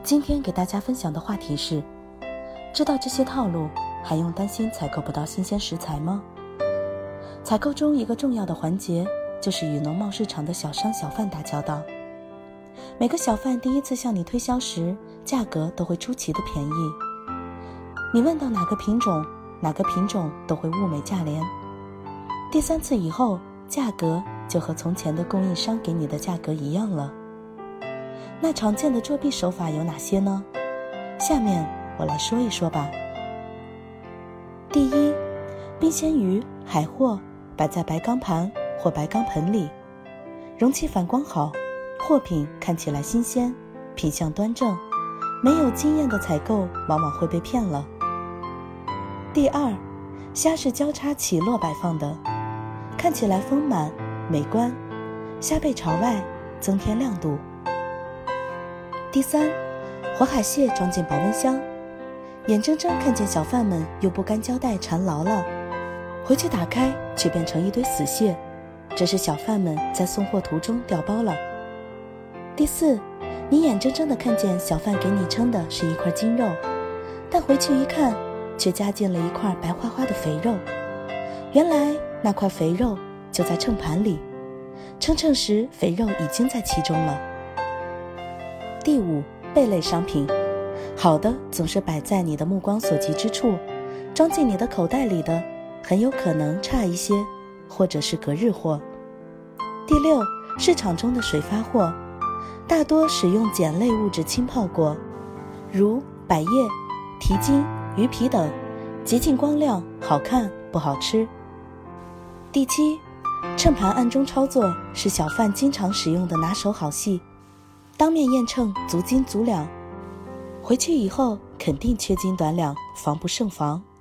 今天给大家分享的话题是：知道这些套路，还用担心采购不到新鲜食材吗？采购中一个重要的环节就是与农贸市场的小商小贩打交道。每个小贩第一次向你推销时，价格都会出奇的便宜。你问到哪个品种都会物美价廉。第3次以后，价格就和从前的供应商给你的价格一样了。那常见的作弊手法有哪些呢？下面我来说一说吧。第一，冰鲜鱼、海货摆在白钢盘或白钢盆里，容器反光好，货品看起来新鲜，品相端正，没有经验的采购往往会被骗了。第二，虾是交叉起落摆放的，看起来丰满美观，虾背朝外，增添亮度。第三，活海蟹装进保温箱，眼睁睁看见小贩们用不干胶带缠牢了，回去打开却变成一堆死蟹，这是小贩们在送货途中调包了。第四，你眼睁睁地看见小贩给你称的是一块筋肉，但回去一看，却加进了一块白花花的肥肉。原来那块肥肉就在秤盘里，称时肥肉已经在其中了。第五，贝类商品，好的总是摆在你的目光所及之处，装进你的口袋里的很有可能差一些，或者是隔日货。第六，市场中的水发货，大多使用碱类物质浸泡过，如百叶、蹄筋、鱼皮等，极尽光亮，好看不好吃。第七，秤盘暗中操作是小贩经常使用的拿手好戏，当面验秤足斤足两，回去以后肯定缺斤短两，防不胜防。